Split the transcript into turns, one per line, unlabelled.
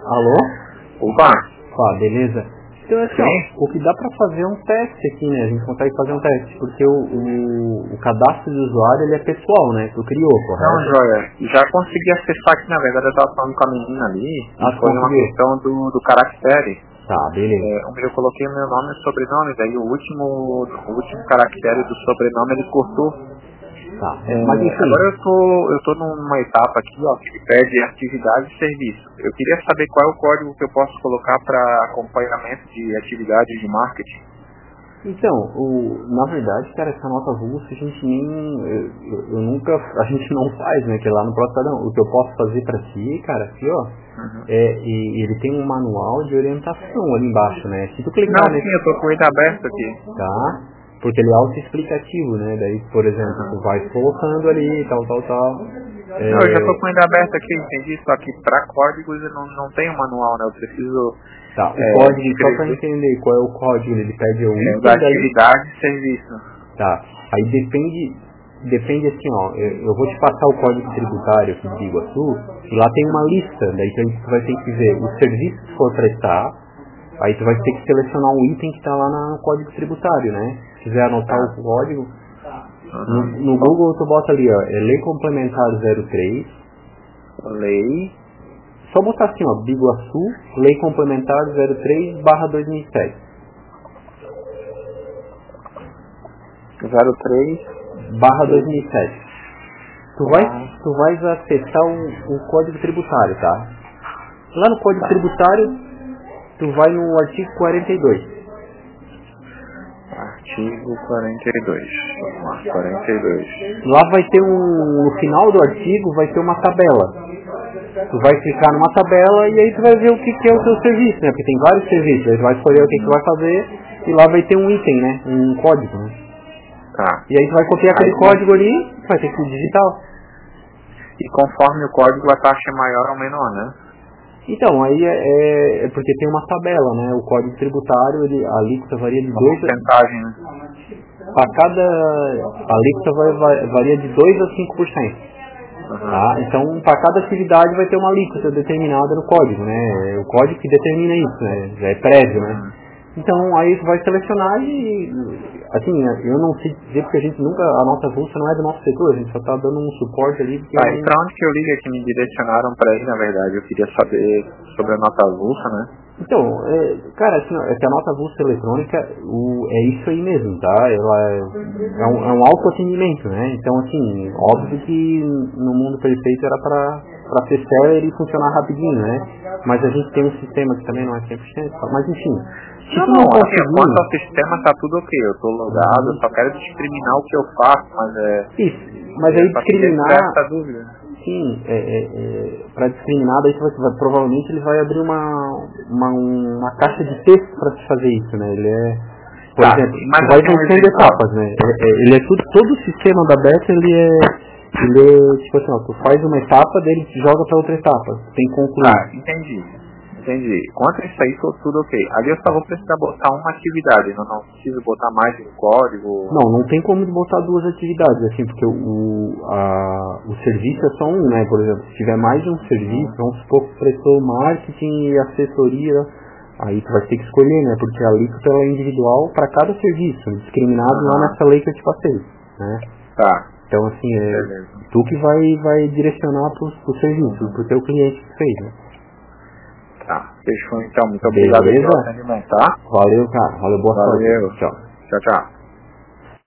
Alô?
Opa!
Beleza. Então, assim, ó, o que dá pra fazer é um teste aqui, né? A gente consegue fazer um teste, porque o cadastro de usuário, ele é pessoal, né? Tu criou, correto?
Não, joia. Já consegui acessar aqui, na verdade, eu tava falando com a menina ali, e foi uma questão do caractere.
Tá, beleza.
Eu coloquei o meu nome e sobrenome, daí o último caractere do sobrenome ele cortou.
Tá, mas enfim.
Agora eu tô numa etapa aqui, ó, que pede atividade e serviço. Eu queria saber qual é o código que eu posso colocar para acompanhamento de atividades de marketing.
Então, na verdade, cara, essa nota avulsa a gente nem... a gente não faz, né? Que é lá no próximo. O que eu posso fazer pra ti, cara, aqui, ó, e ele tem um manual de orientação ali embaixo, né? Se tu clicar
Não, sim, eu tô com ele aberto aqui.
Tá? Porque ele é autoexplicativo, né? Daí, por exemplo, tu vai colocando ali, tal.
Não, eu já tô com ele aberto aqui, entendi, só que pra códigos eu não tenho manual, né? Eu preciso...
Tá, o código, só pra entender qual é o código, ele pede o item
da atividade e serviço.
Tá, aí depende assim, ó, eu vou te passar o código tributário aqui de Iguaçu, e lá tem uma lista, daí tu vai ter que ver o serviço que for prestar, aí tu vai ter que selecionar um item que tá lá no código tributário, né? Se quiser anotar o código, no Google tu bota ali, ó, Lei Complementar 03.
Lei.
Só botar assim, ó, Biguaçu, Lei Complementar 03/2007.
03/2007.
Tu vais acessar o código tributário, tá? Lá no código tributário, tu vai no artigo 42.
Artigo 42. Vamos lá, 42.
Lá vai ter no final do artigo vai ter uma tabela. Tu vai clicar numa tabela e aí tu vai ver o que é o teu serviço, né? Porque tem vários serviços, aí tu vai escolher o que tu vai fazer e lá vai ter um item, né? Um código, né?
Tá.
E aí tu vai copiar aquele código ali, vai ter que digitar.
E conforme o código a taxa é maior ou menor, né?
Então, aí é porque tem uma tabela, né? O código tributário, a alíquota varia de 2
porcentagem, né?
Para cada alíquota varia de 2 a 5%. Tá? Então, para cada atividade vai ter uma alíquota determinada no código, né? É o código que determina isso, né? Já é prévio, né? Então, aí você vai selecionar e, assim, eu não sei dizer porque a nota avulsa não é do nosso setor, a gente só está dando um suporte ali.
E para onde que eu ligo que me direcionaram para aí, na verdade? Eu queria saber sobre a nota avulsa, né?
Então, cara, assim, a nota avulsa eletrônica é isso aí mesmo, tá? Ela é um autoatendimento, né? Então, assim, óbvio que no mundo perfeito era para ser sério e funcionar rapidinho, né? Mas a gente tem um sistema que também não é 100%, mas enfim.
Quanto ao sistema tá tudo ok, eu tô logado, eu só quero discriminar o que eu faço, mas
Isso, mas aí discriminar...
essa dúvida.
Sim, para discriminar, daí provavelmente ele vai abrir uma caixa de texto para se fazer isso, né? Ele por exemplo, vai vencendo etapas, né? Ele é todo o sistema da Beta, ele é tipo assim, ó, tu faz uma etapa, daí ele te joga para outra etapa, tem que concluir.
Entendi. Quanto a isso aí, tudo ok. Ali eu só vou precisar botar uma atividade, não preciso botar mais um código.
Não tem como botar duas atividades, assim, porque o serviço é só um, né? Por exemplo, se tiver mais de um serviço, vamos supor que prestou marketing e assessoria, aí tu vai ter que escolher, né? Porque a alíquota é individual para cada serviço, discriminado lá nessa lei que eu te passei, né?
Tá.
Então, assim, tu que vai direcionar pro serviço, pro teu cliente que fez, né?
Tá, fechou então. Muito obrigado pelo atendimento, tá?
Valeu, cara. Valeu, boa sorte.
Valeu.
Tchau.
Tchau.